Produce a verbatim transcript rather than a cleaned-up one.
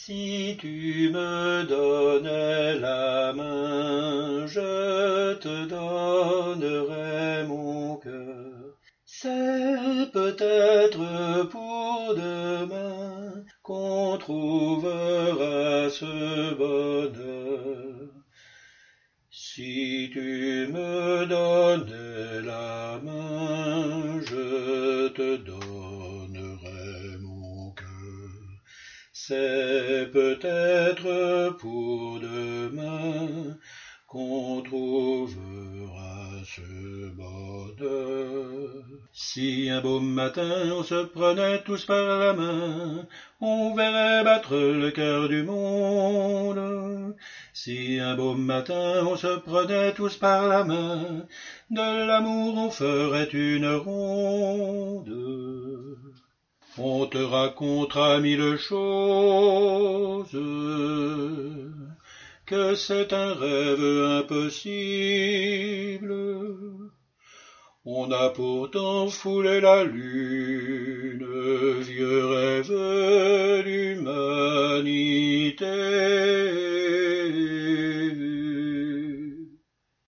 Si tu me donnais la main, je te donnerais mon cœur. C'est peut-être pour demain qu'on trouvera ce bonheur. Si tu me donnais la main, je te donnerais mon cœur. C'est peut-être pour demain qu'on trouvera ce bonheur. Si un beau matin on se prenait tous par la main, on verrait battre le cœur du monde. Si un beau matin on se prenait tous par la main, de l'amour on ferait une ronde. On te racontera mille choses, que c'est un rêve impossible. On a pourtant foulé la lune, vieux rêve